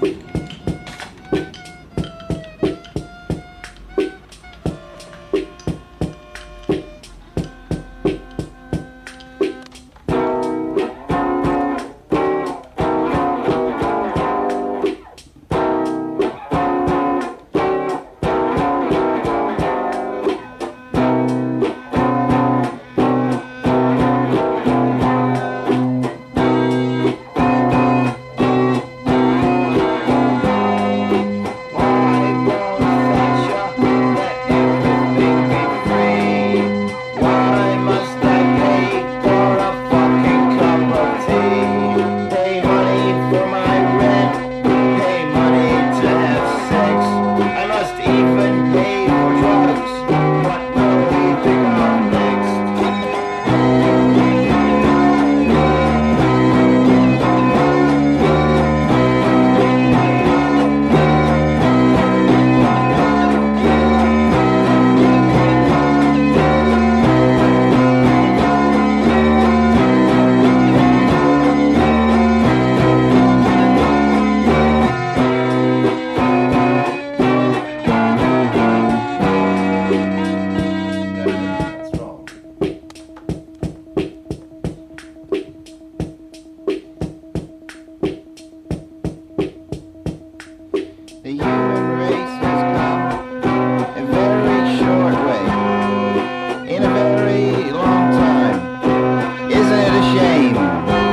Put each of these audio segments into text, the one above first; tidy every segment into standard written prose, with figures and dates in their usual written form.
The human race has come a very short way in a very long time. Isn't it a shame?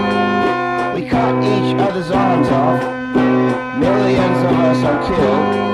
We cut each other's arms off. Millions of us are killed.